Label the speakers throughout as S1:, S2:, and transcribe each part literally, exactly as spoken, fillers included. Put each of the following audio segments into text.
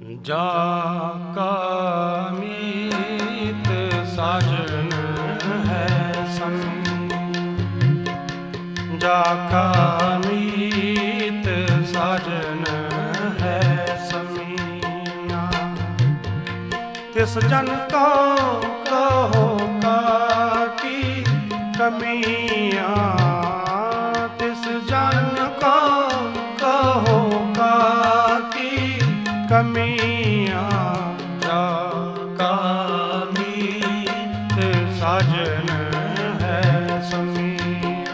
S1: जाका मीत साजन है समी, जाका मीत साजन है समिया। तिस जन को कहो काकी कमियाँ, तिस जन को कहो काकी कमियाँ। जाका मीत साजन है समिया,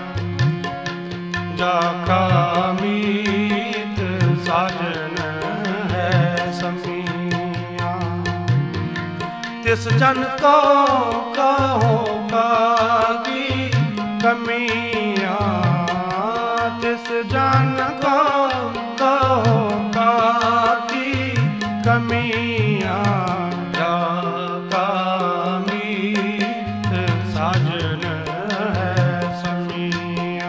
S1: जाका मीत साजन है समिया। तिस जन को कहो काकी कमियाँ, तिस जन को कहो काकी कमियाँ। जाका मीत साजन है समिया,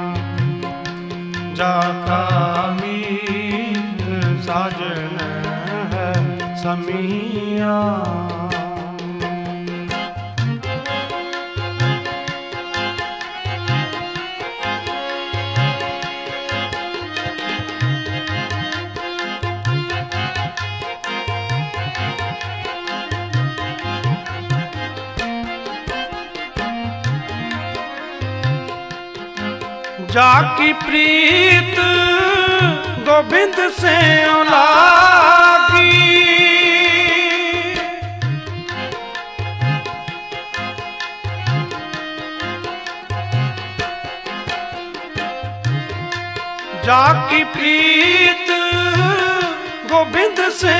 S1: जाका मीत साजन है समिया। जाकी प्रीत गोविंद से लागी, जाकी प्रीत गोविंद से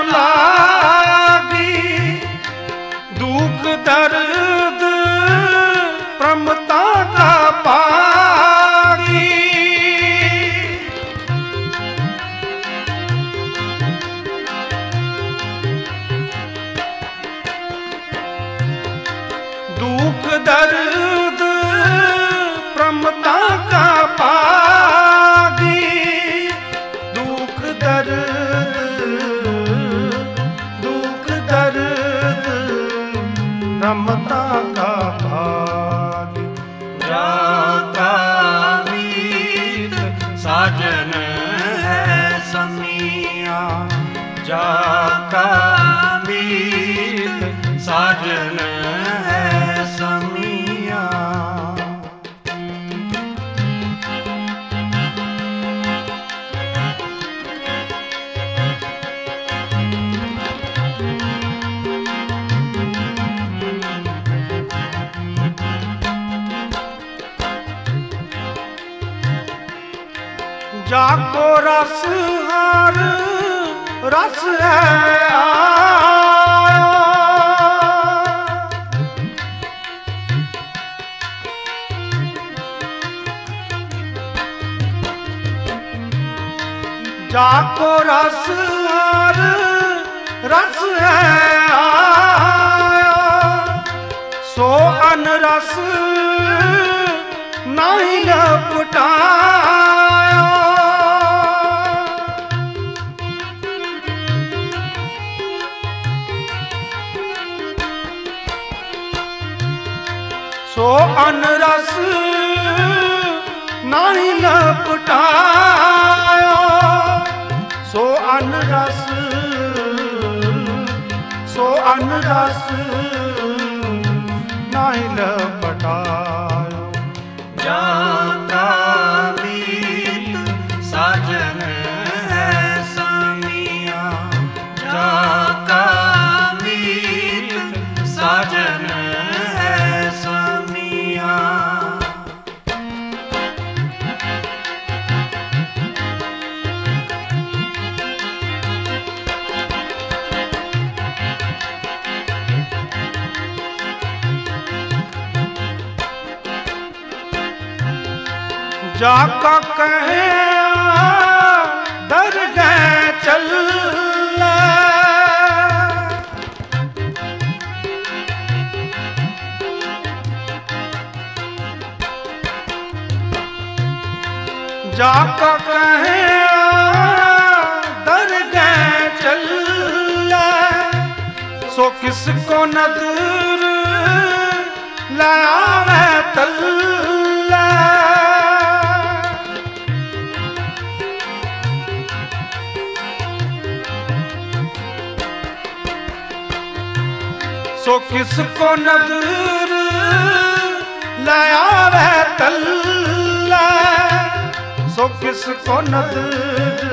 S1: लागी। दुख दर्द प्रमता का पागी, दुख दर्द प्रमता का पागी। दुख दर्द दुख दर्द प्रमता का भागी। जाका मीत साजन है समिया, जाका मीत साजन है समिया। जाको रस हर रस है आया, जाको रस हर रस है आया। सो अनरस नहीं लपटाया, सो अनरस नहीं लपटाया। सो अनरस सो अनरस नहीं लपटाया। जाका मीत साजन है समिया, जाका मीत साजन है समिया। जाका कहे दर गए चल, जाका कहे दर गए चल। किसको नदर लावे तल्ला, सो किसको नदर लावे तल्ला, सो किसको नदर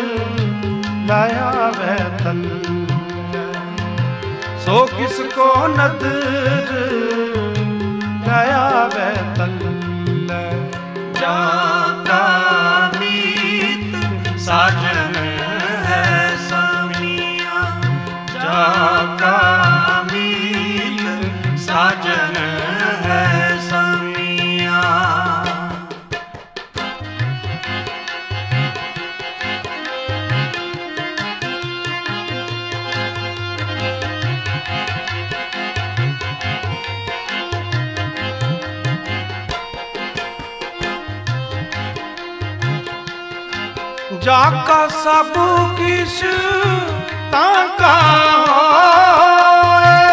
S1: लावे तल्ला, सो किसको नदर लावे तल्ला।
S2: जाका मीत साजन है सामिया, जाका मीत साजन है सामिया।
S1: जाका सब किश ताका होए,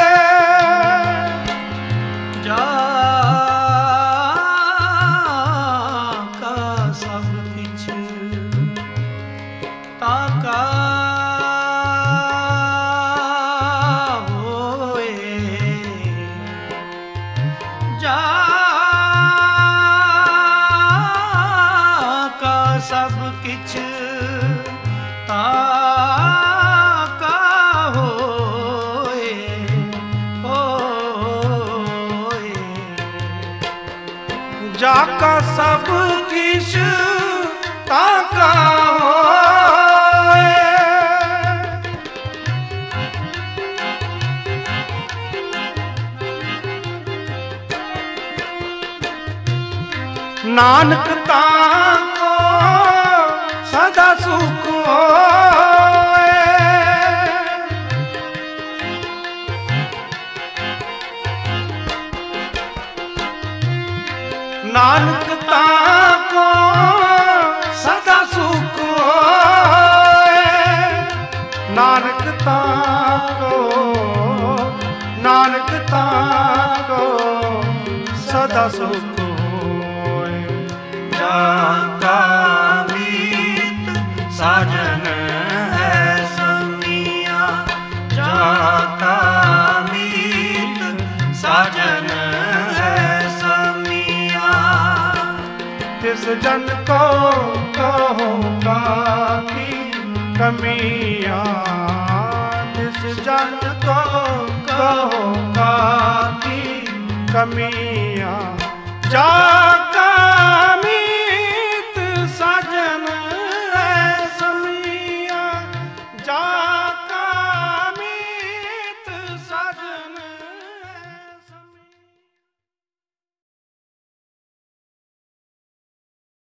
S2: जाका सब किछ ताका होए, जाका सब किछ ताका होए, होए।
S1: जाका सब किश ताका होए, नानक ताको सदा सुख होए, नानक ताको सदा सुख होए, नानक ताको, नानक ताको सदा सुख होए।
S2: जाका मीत साजन है सामिया, जाका मीत साजन है सामिया।
S1: तिस जन को कहूँगा की कमियाँ, तिस जन को कहूँगा की कमियाँ। जा